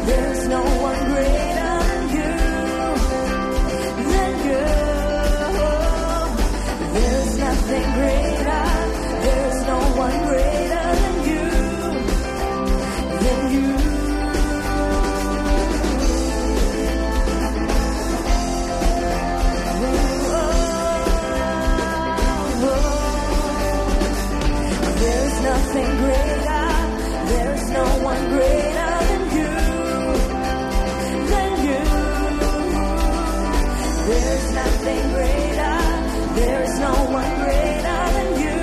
There's no one greater than you. There's nothing greater. There's no one greater than you. There's nothing greater. There's no one greater than you. There's nothing greater. There's no one greater than you.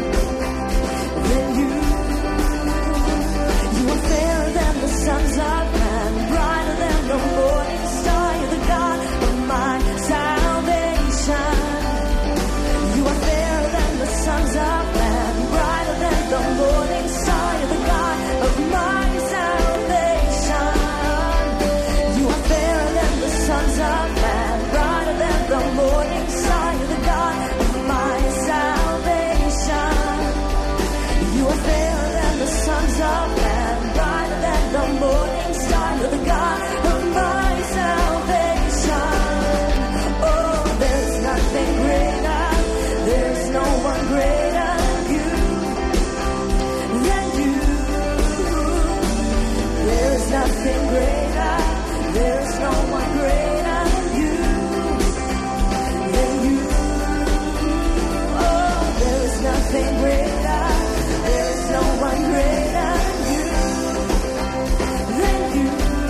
You are fairer than the sons of man, brighter than the morning star. You're the God of my salvation. You are fairer than the sons of man, brighter than the morning star. You're the God of my salvation. You are fairer than the sons of man, brighter than the morning star. You're the God of my salvation. You are fairer than the sons of man, brighter than the morning star. You're the God of my salvation. Oh, there's nothing greater. There's no one greater than you. There's nothing greater. There's no one greater than you. Oh, there's nothing greater. There's no one greater than you.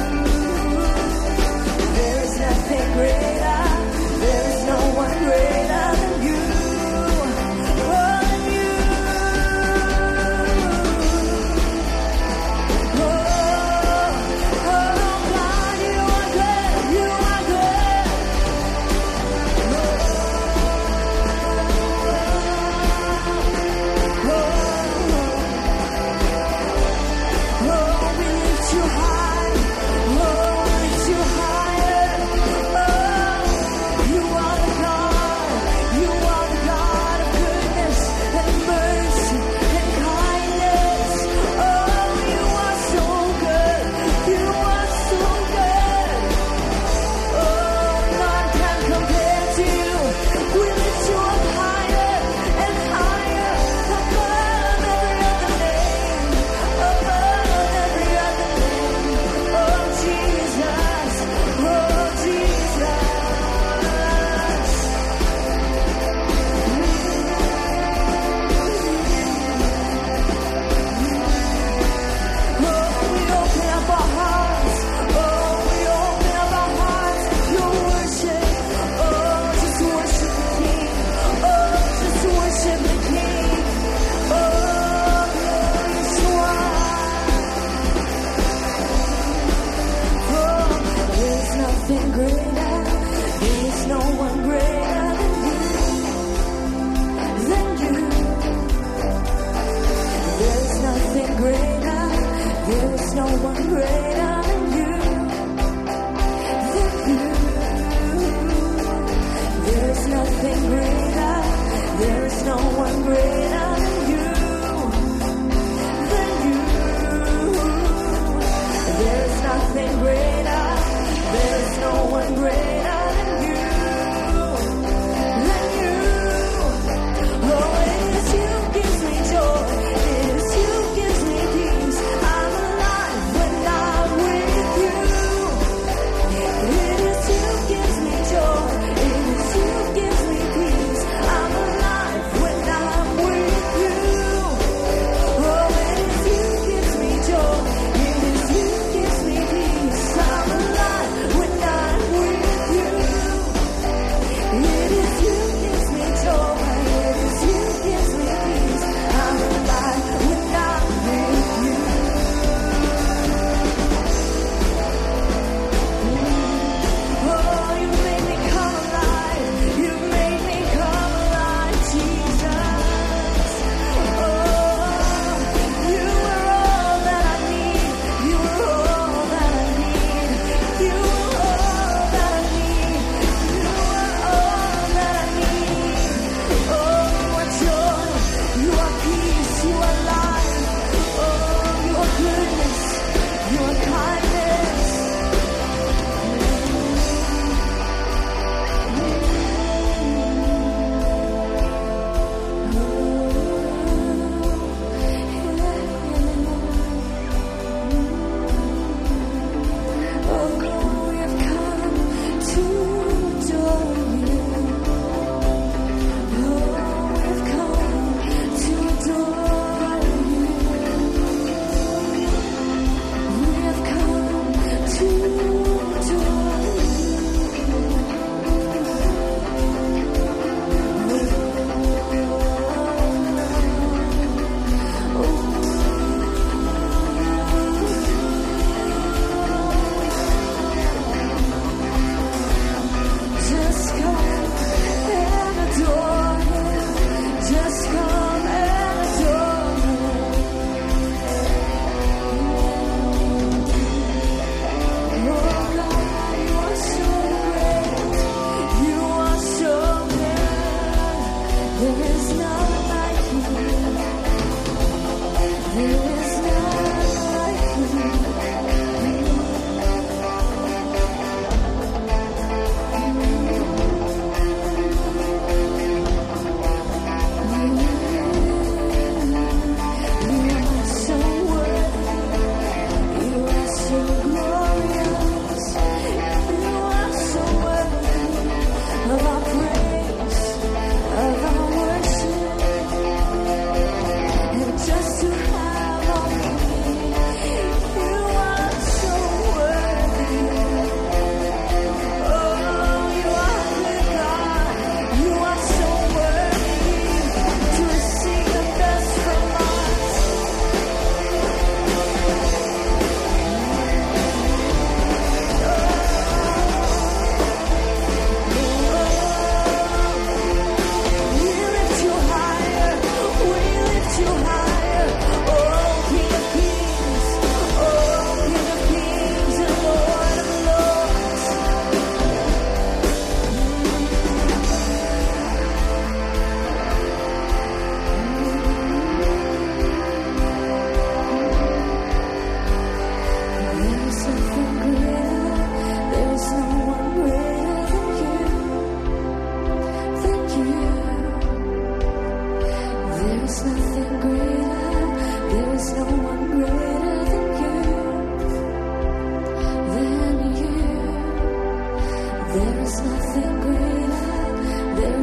There's nothing greater. There's no one greater than you.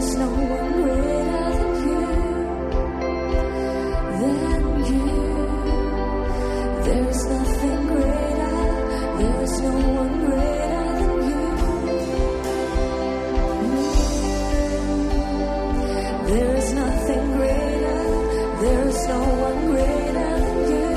is no one greater than you. There is nothing greater. There is no one greater than you. There is nothing greater. There is no one greater than you.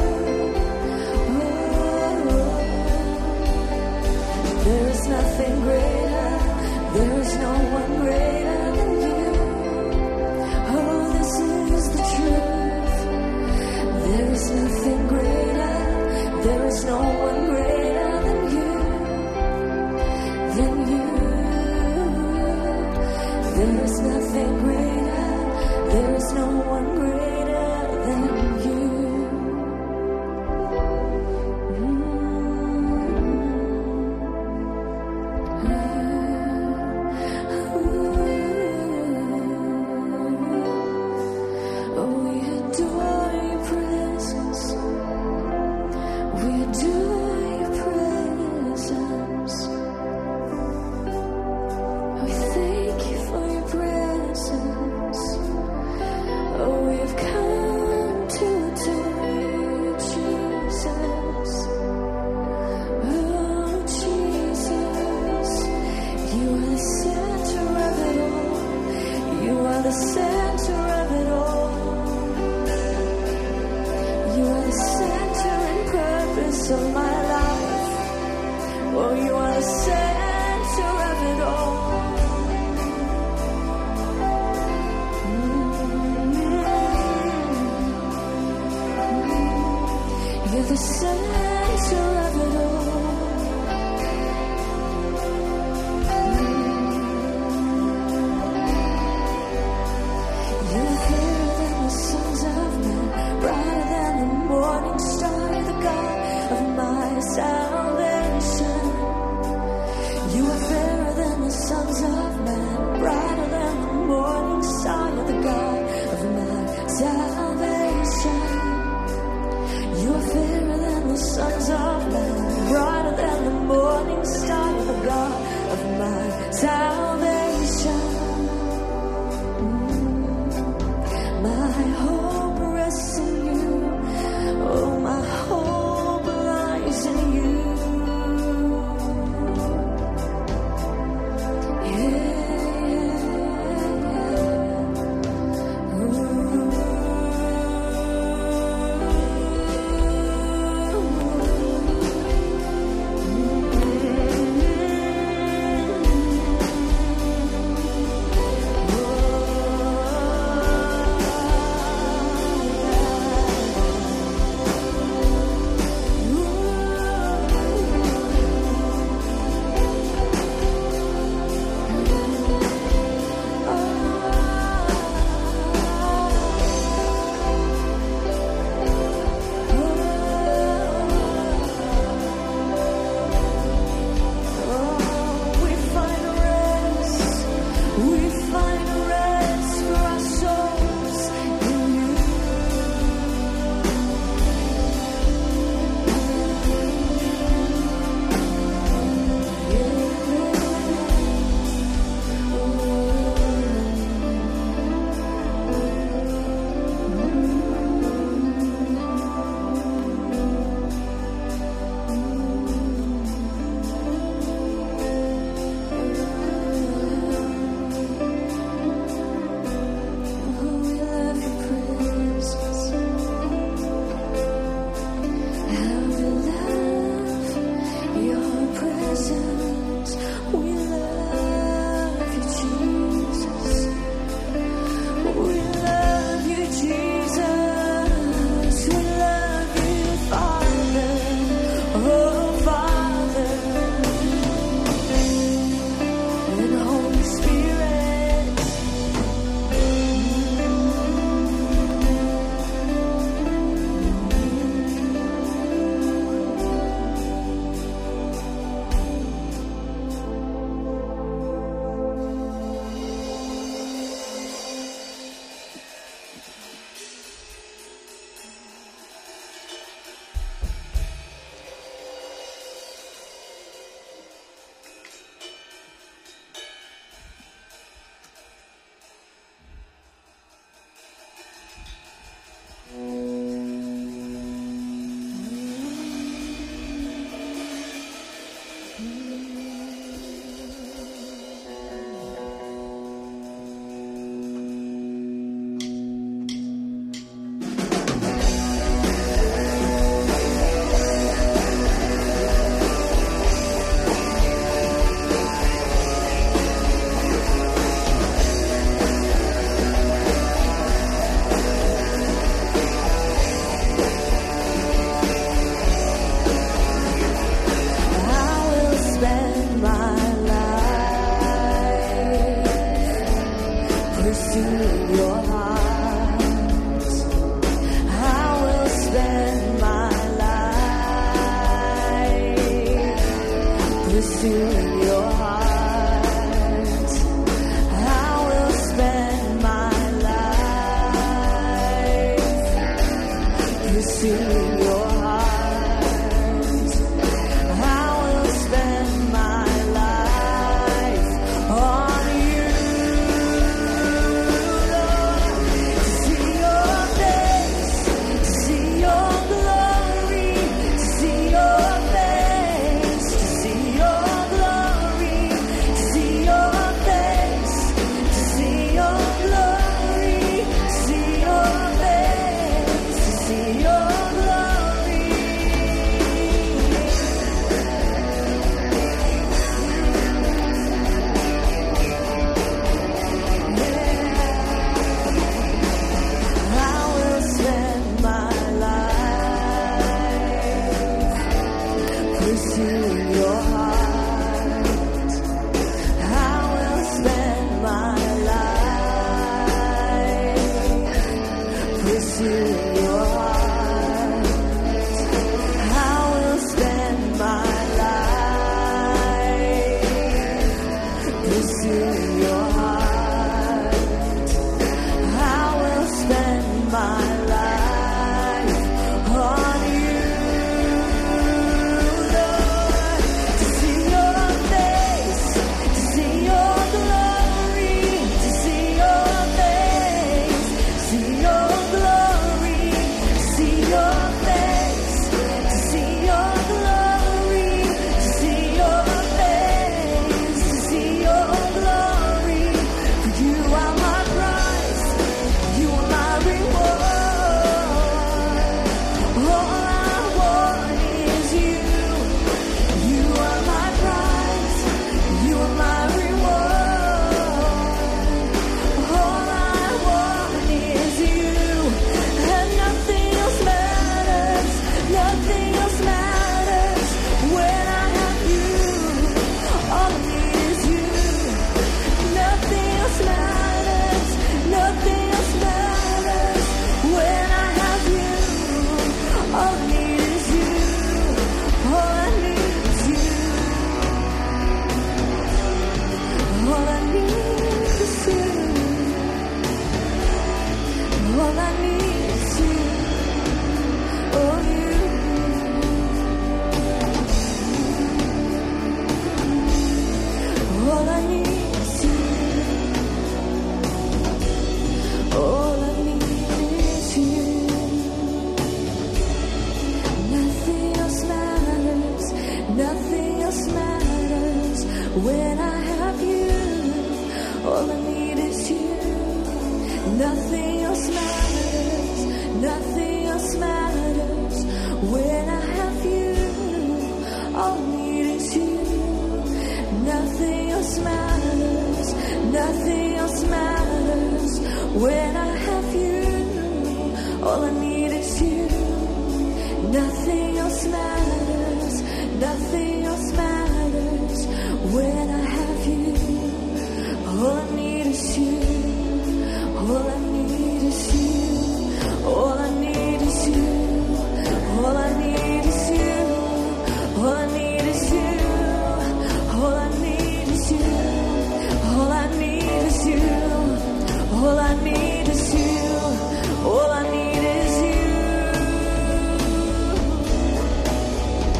There is nothing greater. There is no one greater than you. Oh, this is the truth. There is nothing greater. There is no one greater than you. There is nothing greater. There is no one greater than you. pursuing your heart. I will spend my life pursuing your heart. I will spend my life on you, Lord, to see your face, to see your glory, to see your face, to see your glory, to see your face, to see your glory, to see your face, to see your glory. I will spend my life pursuing your heart. I will spend my life pursuing your heart. I will spend my life pursuing your heart. I will spend my life on you, Lord, to see your face, to see your glory, to see your face, see your glory, see your face, to see your glory, see your face, see your glory. For you are my prize, you are my reward. All I want is you. You are my prize, you are my reward. All I want is you, and nothing else matters. Nothing else matters when I have you. All I need is you. Nothing else matters. Nothing else matters when I have you. All I need is you. All I need is you. All I need is you. All I need is you. Oh, you. All I need is you. All I need is you. Nothing else matters. Nothing else matters when I have you. All I need is you. Nothing else matters. Nothing else matters when I have you. All I need is you. Nothing else matters. Nothing else matters when I have you. All I need is you. Nothing else matters. Nothing else matters when I have you. All I need is you. All I need is you. All I need is you. All I need is you. All I need is you. All I need is you. All I need is you. All I need is you. All I need is you.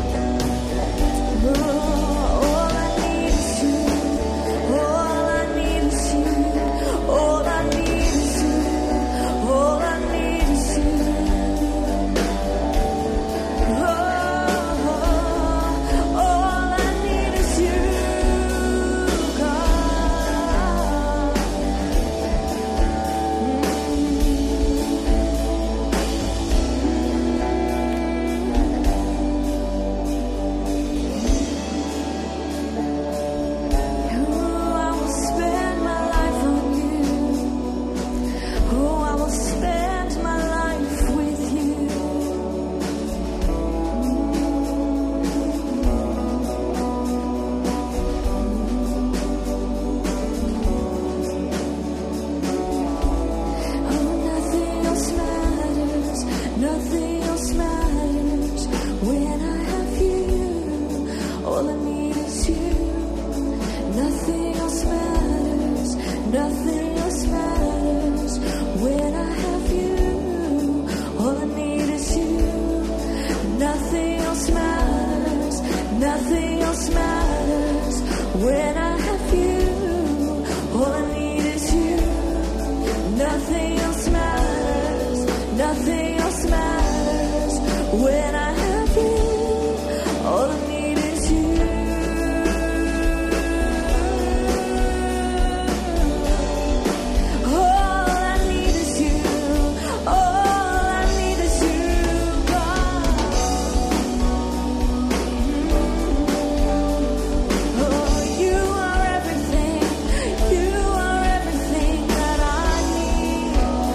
Nothing else matters when I have you. All I need is you. Nothing else matters. Nothing else matters when I have you. All I need is you. All I need is you. All I need is you, God. Oh, you are everything. You are everything that I need.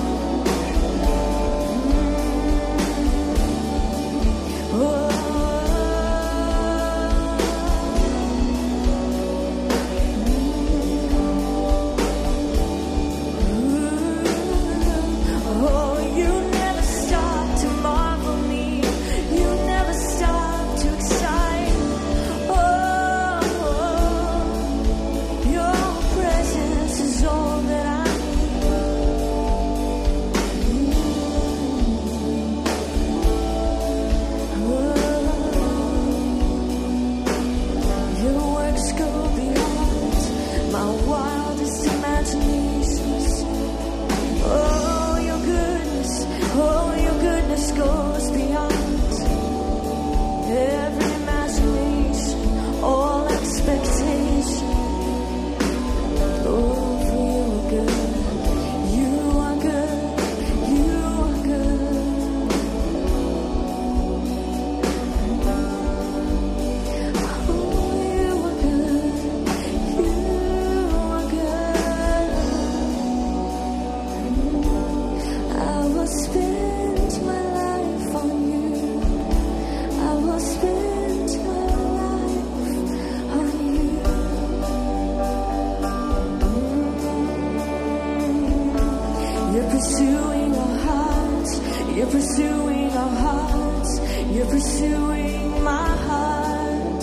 Oh, you never stop to marvel me. You never stop to excite. Oh, your presence is all that I need. Your works go beyond my wildest imaginations. Oh, your goodness goes beyond every imagination, all expectation. Oh, for you are good. You are good. You are good. Oh, you are good. You are good. I will spend my life on you. I will spend my life on you. You're pursuing our hearts. You're pursuing our hearts. You're pursuing my heart.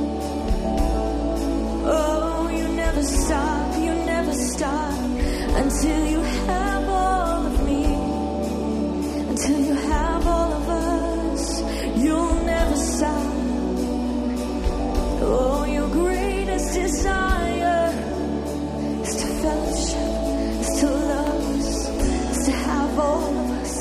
Oh, you never stop. You never stop until you have all of me. Until you have all of us, you'll never stop. Oh, your greatest desire is to fellowship, is to love us, is to have all of us.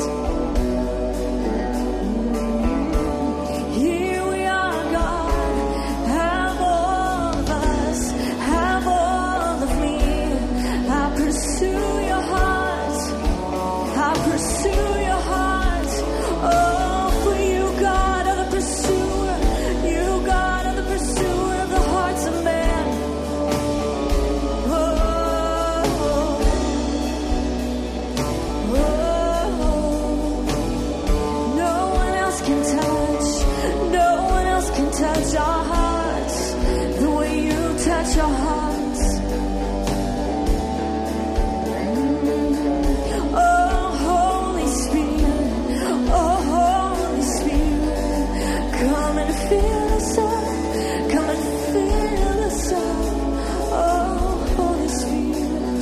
Here we are, God. Have all of us, have all of me. I pursue your heart. I pursue your heart. Oh, for you, God, are the pursuer. You, God, are the pursuer of the hearts of man. Oh, no one else can touch. No one else can touch our hearts the way you touch our hearts. Oh, Holy Spirit, come and fill us up, come and fill us up. Oh, Holy Spirit,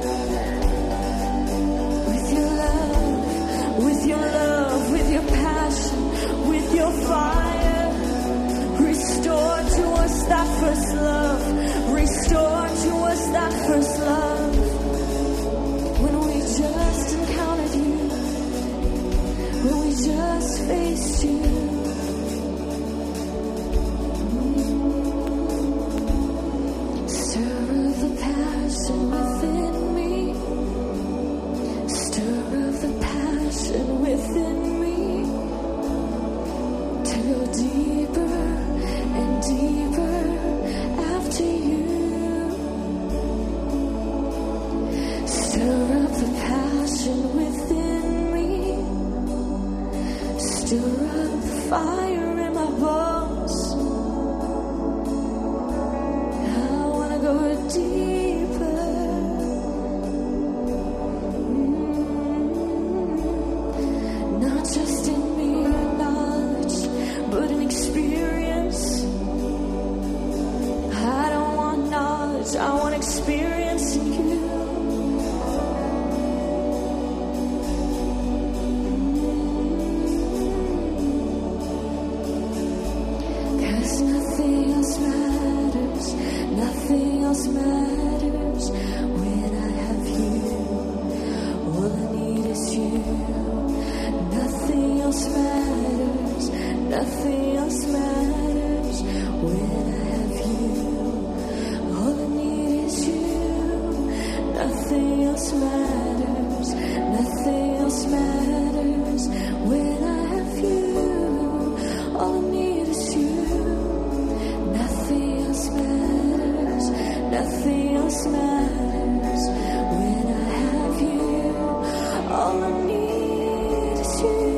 with your love, with your love, with your passion, with your fire, restore to us that first love, restore to us that first love. When we just encountered you, when we just faced you. Stir of the passion within me. Stir of the passion within me. To go deeper and deeper after you. Stir up the passion within me. Stir up the fire in my bones. I wanna go deeper. Not just in mere knowledge, but in experience. I don't want knowledge, I want experience in you. There's nothing when I have you. All I need is you. Nothing else matters. Nothing else matters when I have you. All I need is you. Nothing else matters. Nothing else matters when I have you. All I need is you.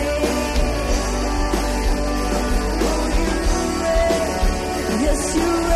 Yes, you